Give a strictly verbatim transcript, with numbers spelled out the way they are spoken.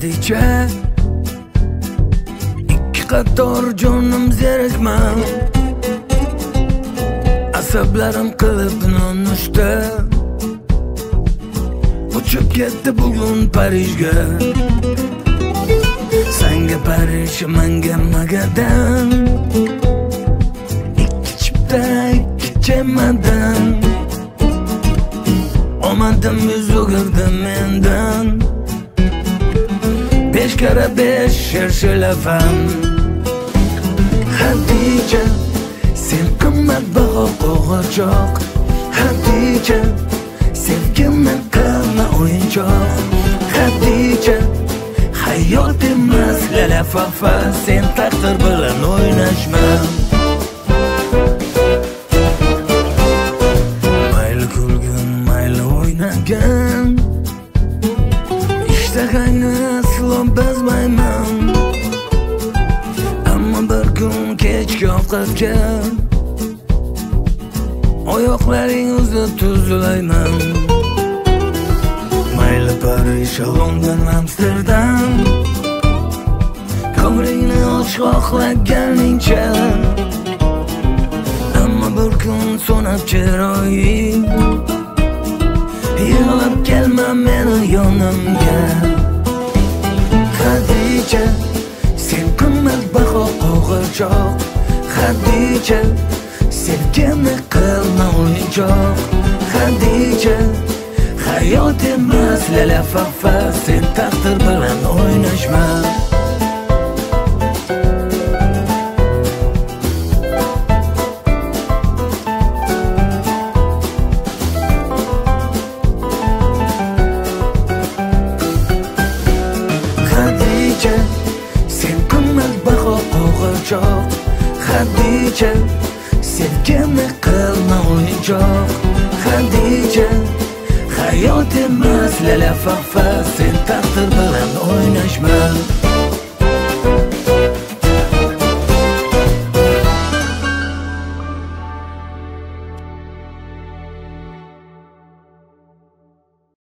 Xadicha, ikki qator jonim zerikman, asablarim qilib nonushta, uchib ketdi bugun Parijga. Senga Parij, menga Magadan, ikki chipta, ikki chemadan. Omadim yuz o'girdi mendan, besh kara besh shershelafam. Xadicha, sen qimmatbaho qo'g'irchoq. Xadicha, sevgimni qilma o'yinchoq. Xadicha, hayot emas lalafafa, sen taqdir bilan o'ynashma. Mayli kulgin, mayli o'ynagan, ishtahangni aslo bezmayman. Ammo bir kun kechki ovqatga oyoqlaring uzib tuzilayman. Mayli Parij, London, Amsterdam, ko'nglimni och xohlaganingcha. Ammo bir kun so'nab chiroying, yig'lab kelma meni yonimga. Xadicha, sen qimmatbaho qo'g'irchoq. Xadicha, sevgimni qilma o'yinchoq. Xadicha, hayot emas lalafafa, sen taqdir bilan o'ynashma. Xadicha, sen qimmatbaho qo'g'irchoq. Xadicha, sevgimni qilma o'yinchoq. Xadicha, hayot emas lalafafa, sen taqdir bilan o'ynashma.